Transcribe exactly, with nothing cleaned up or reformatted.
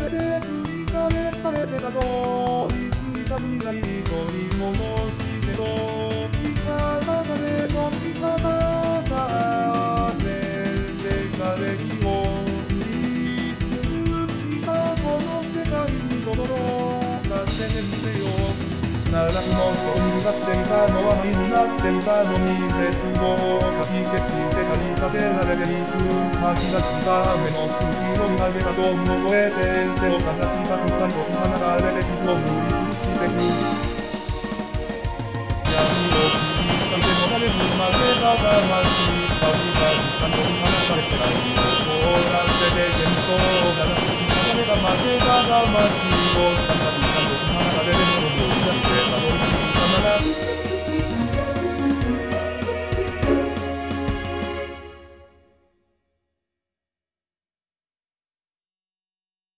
れて繰り返されてたといつか未来取り戻してと聞かされと聞かされて彼にを見つしたこの世界に心を立ててみせよ奈落の底に向かっていたのは灰になっていたのに絶望をかき消して駆り立てられていく吐き出した目の月を見上げたドームを越えて手をかざしたくさりと放たれて傷を塗りつぶしてく